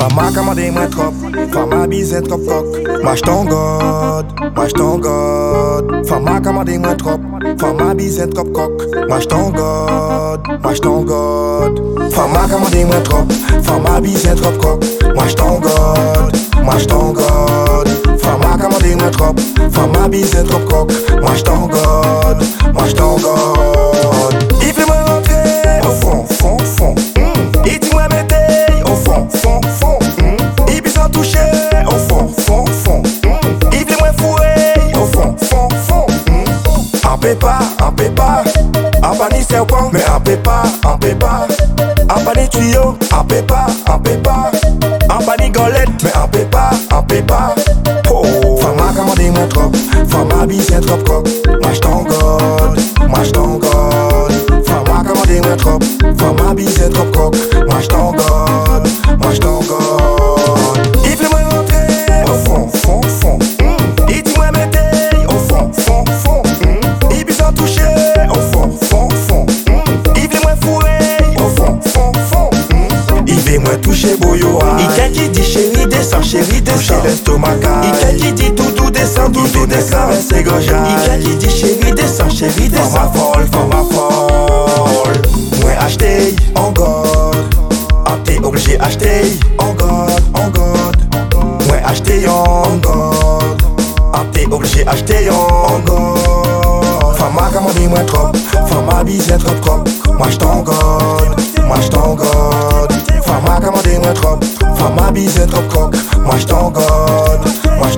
Fama commandé moins trop, fama bise trop coq. Moi j't'en god, moi j't'en god. Fama commandé moins trop, fama bise trop coq. Moi j't'en god, moi j't'en god. Fama commandé moins trop, fama bise trop coq. Moi j't'en god, moi j't'en god. Fama commandé moins trop, fama bise trop coq. Moi j't'en god, moi j't'en god. Il fait moi rentrer au fond, fond, fond. Il dit moi mettez au fond, fond, fond. Il peut s'en toucher au fond, fond, fond. Il fait moi fouer au fond, fond, fond. En pépa, en pépa. En pas ni serpent, mais en pépa, en pépa. En pas ni tuyau, en pépa, en pépa. En pas ni golette, mais en pépa, en pépa. Oh, fama commandé mon trop, fama bise trop coq. Moi j't'en god, moi j't'en god. Fama commandé mon trop, fama bise trop coq. Moi j't'en god, moi j't'en god. Il fait moi rentrer au fond, fond, fond. Il dit moi mettez au fond, fond, fond. Il peut s'en toucher au fond, fond, fond. Il veut moi fouer au fond, fond, fond. Il veut moi toucher boyoa. Il qui dit chérie descend, toucher l'estomac. Il qui dit tout descend, tout descend, c'est goja. Il qui dit chérie descend, forma folle, forma folle. Moi acheter en god, t'es obligé acheter en god, en god. Moi acheter en god, t'es obligé acheter en god. Fama commandé moi trop, fama bise trop coq. Moi j't'en god, moi j't'en god. Fama commandé moi trop, fama bise trop coq. Moi j't'en god, moi